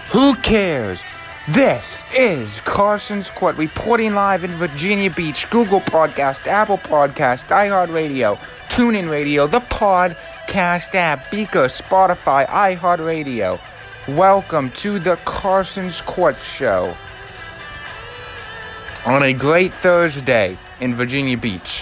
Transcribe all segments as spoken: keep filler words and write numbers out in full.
Who cares? This is Carson's Court, reporting live in Virginia Beach, Google Podcast, Apple Podcast, iHeartRadio, TuneIn Radio, the Podcast app, Beaker, Spotify, iHeartRadio. Welcome to the Carson's Court Show on a great Thursday in Virginia Beach.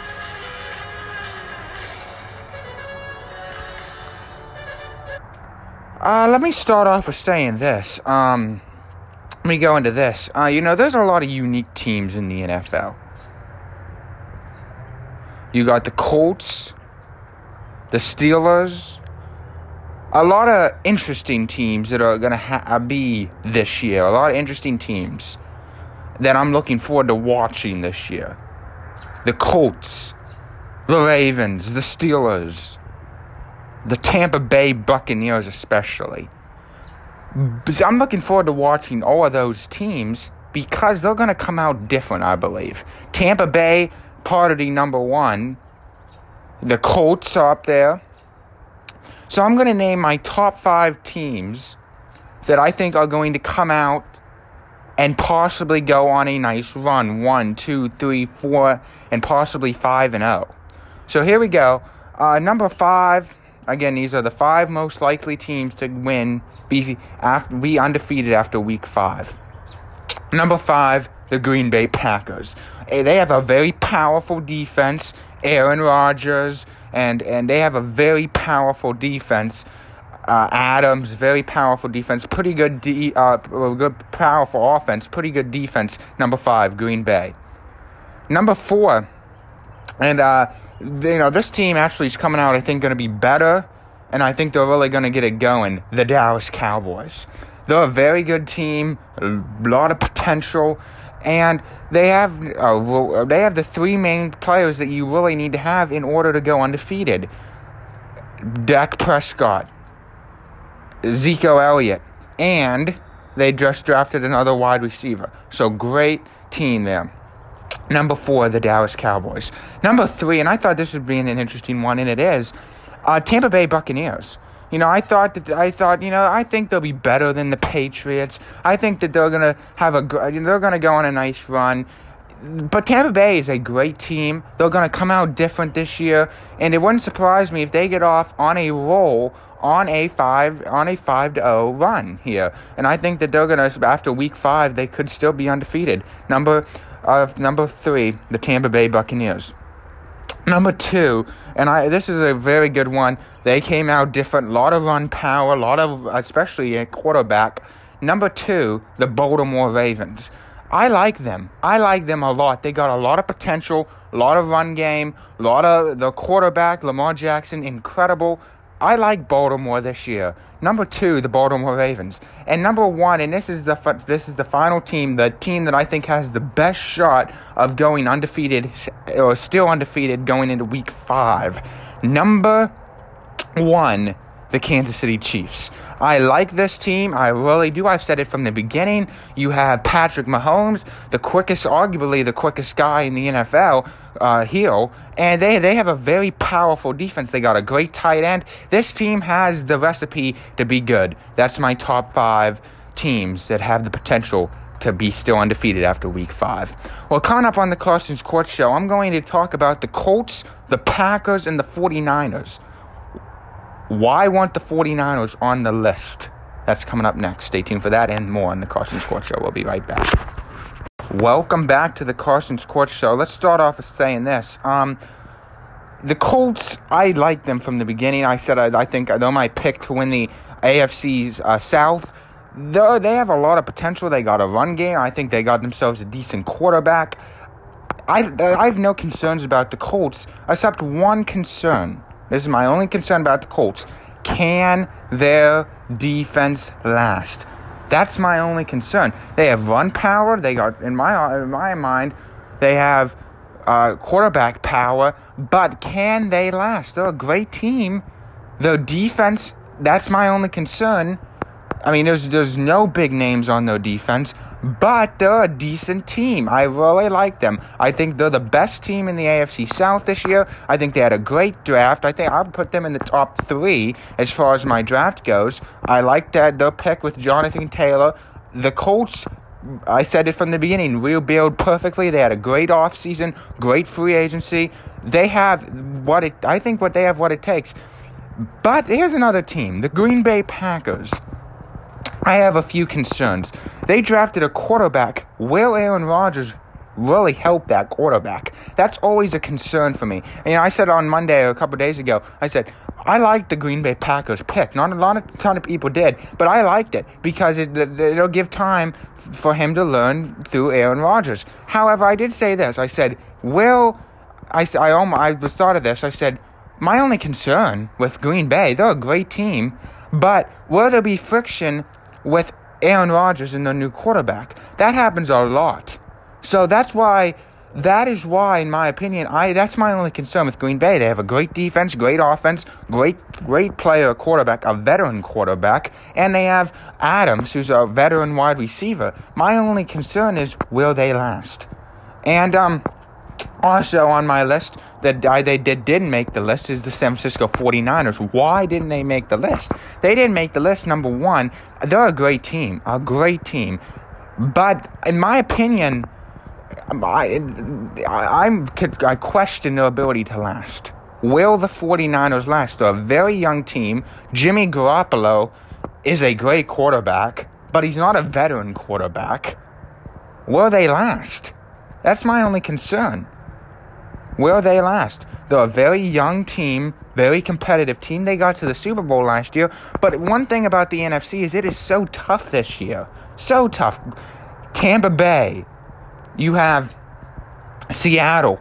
Uh, let me start off with saying this. Um, let me go into this. Uh, you know, there's a lot of unique teams in the N F L. You got the Colts, the Steelers, a lot of interesting teams that are going to ha- be this year. A lot of interesting teams that I'm looking forward to watching this year. The Colts, the Ravens, the Steelers, the Tampa Bay Buccaneers especially. I'm looking forward to watching all of those teams because they're going to come out different, I believe. Tampa Bay, part of the number one. The Colts are up there. So I'm going to name my top five teams that I think are going to come out and possibly go on a nice run. One, two, three, four, and possibly five and oh. So here we go. Uh, number five. Again, these are the five most likely teams to win, be, after, be undefeated after week five. Number five, the Green Bay Packers. They have a very powerful defense, Aaron Rodgers, and, and they have a very powerful defense. Uh, Adams, very powerful defense, pretty good, de- uh, good, powerful offense, pretty good defense. Number five, Green Bay. Number four, and uh, you know, this team actually is coming out, I think, going to be better, and I think they're really going to get it going, the Dallas Cowboys. They're a very good team, a lot of potential, and they have uh, they have the three main players that you really need to have in order to go undefeated. Dak Prescott, Zeke Elliott, and they just drafted another wide receiver. So great team there. Number four, the Dallas Cowboys. Number three, and I thought this would be an interesting one, and it is, uh, Tampa Bay Buccaneers. You know, I thought that I thought you know I think they'll be better than the Patriots. I think that they're gonna have a they're gonna go on a nice run. But Tampa Bay is a great team. They're gonna come out different this year, and it wouldn't surprise me if they get off on a roll on a five on a five to oh run here. And I think that they're gonna after week five they could still be undefeated. Number. Uh, number three, the Tampa Bay Buccaneers. Number two, and I this is a very good one. They came out different, a lot of run power, a lot of, especially a quarterback. Number two, the Baltimore Ravens. I like them. I like them a lot. They got a lot of potential, a lot of run game, a lot of the quarterback, Lamar Jackson, incredible. I like Baltimore this year. Number two, the Baltimore Ravens. And number one, and this is the this is the final team, the team that I think has the best shot of going undefeated, or still undefeated going into week five. Number one, the Kansas City Chiefs. I like this team. I really do. I've said it from the beginning. You have Patrick Mahomes, the quickest, arguably the quickest guy in the N F L, uh, heel, and they, they have a very powerful defense. They got a great tight end. This team has the recipe to be good. That's my top five teams that have the potential to be still undefeated after week five. Well, coming up on the Carson's Court Show, I'm going to talk about the Colts, the Packers, and the forty-niners. Why want the forty-niners on the list? That's coming up next. Stay tuned for that and more on the Carson's Court Show. We'll be right back. Welcome back to the Carson's Court Show. Let's start off with saying this. Um, the Colts, I liked them from the beginning. I said I, I think they're my pick to win the A F C's uh, South. They're, they have a lot of potential. They got a run game. I think they got themselves a decent quarterback. I, I have no concerns about the Colts, except one concern. This is my only concern about the Colts. Can their defense last? That's my only concern. They have run power. They got, in my in my mind, they have uh, quarterback power. But can they last? They're a great team. Their defense, that's my only concern. I mean, there's there's no big names on their defense, but they're a decent team. I really like them. I think they're the best team in the A F C South this year. I think they had a great draft. I think I'll put them in the top three as far as my draft goes. I like that their pick with Jonathan Taylor. The Colts, I said it from the beginning, rebuild perfectly. They had a great offseason, great free agency. They have what it, I think what they have what it takes. But here's another team, the Green Bay Packers. I have a few concerns. They drafted a quarterback. Will Aaron Rodgers really help that quarterback? That's always a concern for me. And, you know, I said on Monday or a couple days ago, I said, I liked the Green Bay Packers pick. Not a lot of a ton of people did, but I liked it because it, it'll give time for him to learn through Aaron Rodgers. However, I did say this. I said, Will, I, I, almost, I thought of this. I said, my only concern with Green Bay, they're a great team, but will there be friction with Aaron Rodgers and the new quarterback? That happens a lot. So that's why, that is why, in my opinion, I that's my only concern with Green Bay. They have a great defense, great offense, great great player quarterback, a veteran quarterback, and they have Adams, who's a veteran wide receiver. My only concern is, will they last? And um, also on my list, that I, they did, didn't make the list is the San Francisco forty-niners. Why didn't they make the list? They didn't make the list, number one. They're a great team, a great team. But in my opinion, I, I, I'm, I question their ability to last. Will the forty-niners last? They're a very young team. Jimmy Garoppolo is a great quarterback, but he's not a veteran quarterback. Will they last? That's my only concern. Will they last? They're a very young team, very competitive team. They got to the Super Bowl last year. But one thing about the N F C is it is so tough this year. So tough. Tampa Bay. You have Seattle.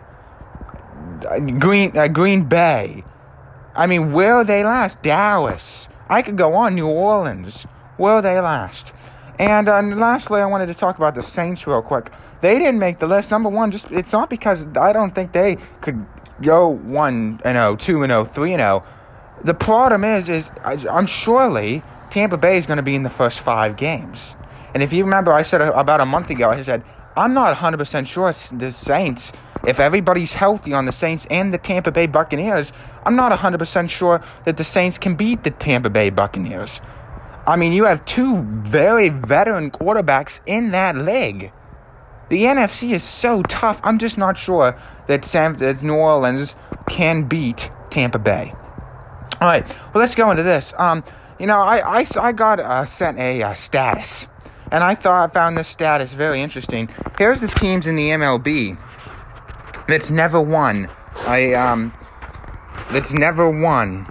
Green, uh, Green Bay. I mean, will they last? Dallas. I could go on. New Orleans. Will they last? And uh, lastly, I wanted to talk about the Saints real quick. They didn't make the list. Number one, just it's not because I don't think they could go one and oh, two and oh, three and oh. The problem is, is I, I'm surely Tampa Bay is going to be in the first five games. And if you remember, I said about a month ago, I said I'm not one hundred percent sure the Saints, if everybody's healthy on the Saints and the Tampa Bay Buccaneers, I'm not one hundred percent sure that the Saints can beat the Tampa Bay Buccaneers. I mean, you have two very veteran quarterbacks in that league. The N F C is so tough. I'm just not sure that, Sam, that New Orleans can beat Tampa Bay. All right, well, let's go into this. Um, you know, I I, I got uh, sent a uh, status, and I thought I found this status very interesting. Here's the teams in the M L B that's never won. I um, that's never won.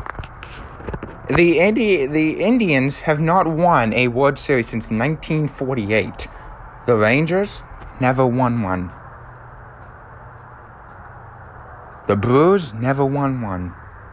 The Indi- the Indians have not won a World Series since nineteen forty-eight. The Rangers never won one. The Brewers never won one.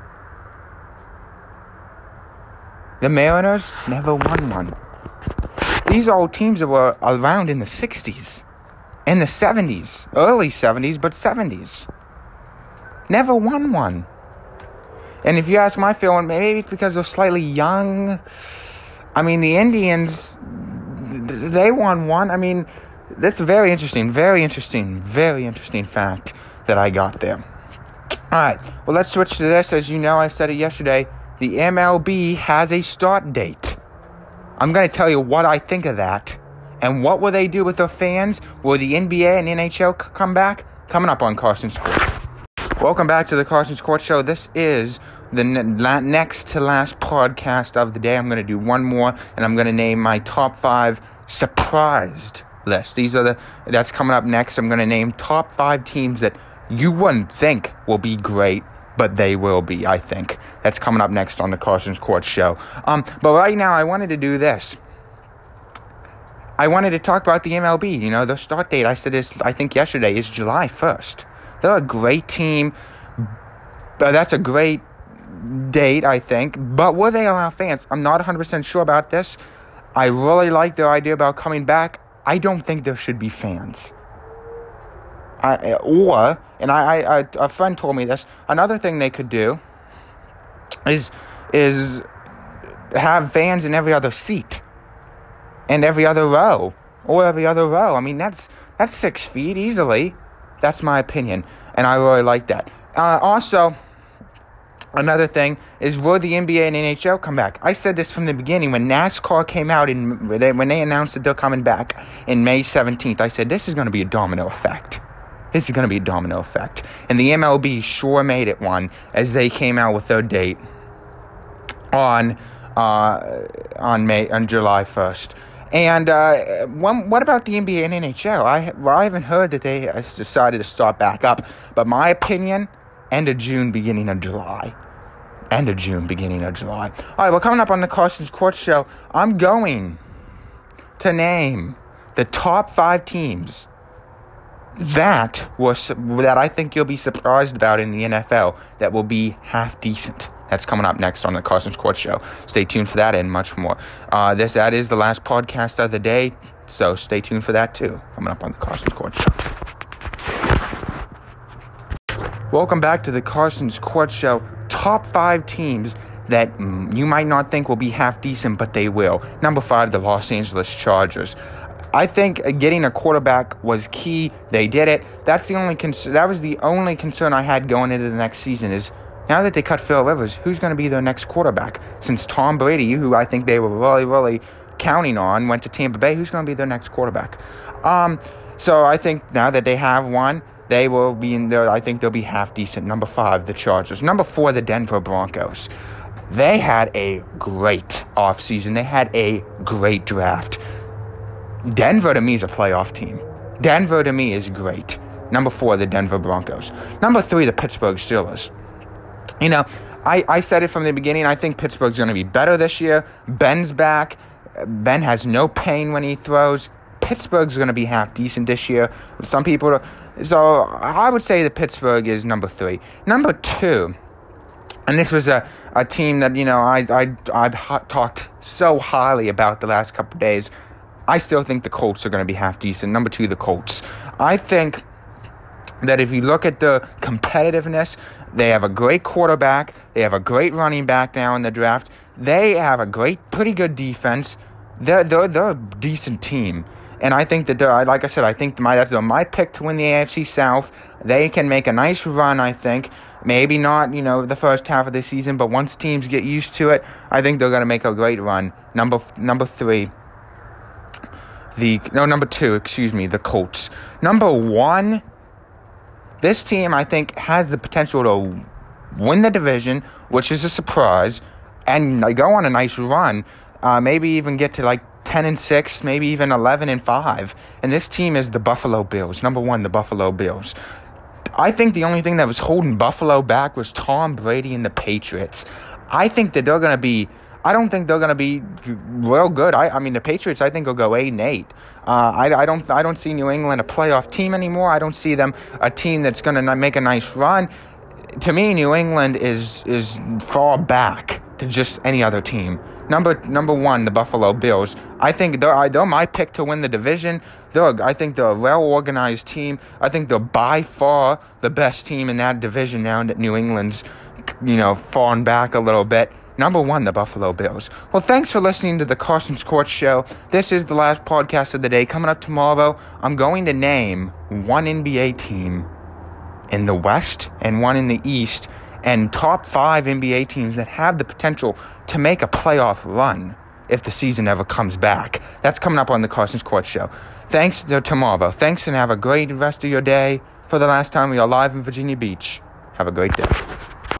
The Mariners never won one. These are all teams that were around in the sixties, in the seventies, early seventies, but seventies. Never won one. And if you ask my feeling, maybe it's because they're slightly young. I mean, the Indians, they won one. I mean, that's very interesting, very interesting, very interesting fact that I got there. All right, well, let's switch to this. As you know, I said it yesterday, the M L B has a start date. I'm going to tell you what I think of that. And what will they do with their fans? Will the N B A and N H L c- come back? Coming up on Carson's Court. Welcome back to the Carson's Court Show. This is the n- la- next to last podcast of the day. I'm going to do one more, and I'm going to name my top five surprised list. These are the, that's coming up next. I'm going to name top five teams that you wouldn't think will be great, but they will be, I think. That's coming up next on the Carson's Court Show. Um, but right now, I wanted to do this. I wanted to talk about the M L B. You know, the start date, I said this, I think yesterday, is July first. They're a great team. Uh, that's a great date, I think. But will they allow fans? I'm not one hundred percent sure about this. I really like their idea about coming back. I don't think there should be fans. I, or, and I, I, a friend told me this, another thing they could do is, is have fans in every other seat and every other row or every other row. I mean, that's that's six feet easily. That's my opinion, and I really like that. Uh, also, another thing is, will the N B A and N H L come back? I said this from the beginning when NASCAR came out and when they announced that they're coming back in May seventeenth. I said this is going to be a domino effect. This is going to be a domino effect, and the M L B sure made it one as they came out with their date on uh, on May on July first. And uh, one, what about the N B A and N H L? I well, I haven't heard that they decided to start back up, but my opinion, end of June, beginning of July. End of June, beginning of July. All right, well, coming up on the Carson's Court Show, I'm going to name the top five teams that was that I think you'll be surprised about in the N F L that will be half decent. That's coming up next on the Carson's Court Show. Stay tuned for that and much more. Uh, this that is the last podcast of the day, so stay tuned for that too. Coming up on the Carson's Court Show. Welcome back to the Carson's Court Show. Top five teams that mm, you might not think will be half decent, but they will. Number five, the Los Angeles Chargers. I think getting a quarterback was key. They did it. That's the only concern. That was the only concern I had going into the next season is now that they cut Phil Rivers, who's going to be their next quarterback? Since Tom Brady, who I think they were really, really counting on, went to Tampa Bay, who's going to be their next quarterback? Um, so I think now that they have one, they will be in there. I think they'll be half decent. Number five, the Chargers. Number four, the Denver Broncos. They had a great offseason. They had a great draft. Denver, to me, is a playoff team. Denver, to me, is great. Number four, the Denver Broncos. Number three, the Pittsburgh Steelers. You know, I, I said it from the beginning. I think Pittsburgh's going to be better this year. Ben's back. Ben has no pain when he throws. Pittsburgh's going to be half decent this year. Some people... So, I would say that Pittsburgh is number three. Number two, and this was a, a team that, you know, I, I, I've hot talked so highly about the last couple of days. I still think the Colts are going to be half decent. Number two, the Colts. I think that if you look at the competitiveness, they have a great quarterback. They have a great running back now in the draft. They have a great, pretty good defense. They're, they're, they're a decent team. And I think that, they're, like I said, I think my, that's my pick to win the A F C South. They can make a nice run, I think. Maybe not, you know, the first half of the season, but once teams get used to it, I think they're going to make a great run. Number number three. The no number two, excuse me, the Colts. Number one, this team I think has the potential to win the division, which is a surprise, and go on a nice run. Uh, maybe even get to like ten and six, maybe even eleven and five. And this team is the Buffalo Bills. Number one, the Buffalo Bills. I think the only thing that was holding Buffalo back was Tom Brady and the Patriots. I think that they're gonna be. I don't think they're going to be real good. I, I mean, the Patriots, I think, will go eight and eight. Uh, I, I don't I don't see New England a playoff team anymore. I don't see them a team that's going to make a nice run. To me, New England is is far back to just any other team. Number number one, the Buffalo Bills. I think they're, they're my pick to win the division. They're, I think they're a well-organized team. I think they're by far the best team in that division now that New England's, you know, fallen back a little bit. Number one, the Buffalo Bills. Well, thanks for listening to the Carson's Court Show. This is the last podcast of the day. Coming up tomorrow, I'm going to name one N B A team in the West and one in the East, and top five N B A teams that have the potential to make a playoff run if the season ever comes back. That's coming up on the Carson's Court Show. Thanks to tomorrow. Thanks, and have a great rest of your day. For the last time, we are live in Virginia Beach. Have a great day.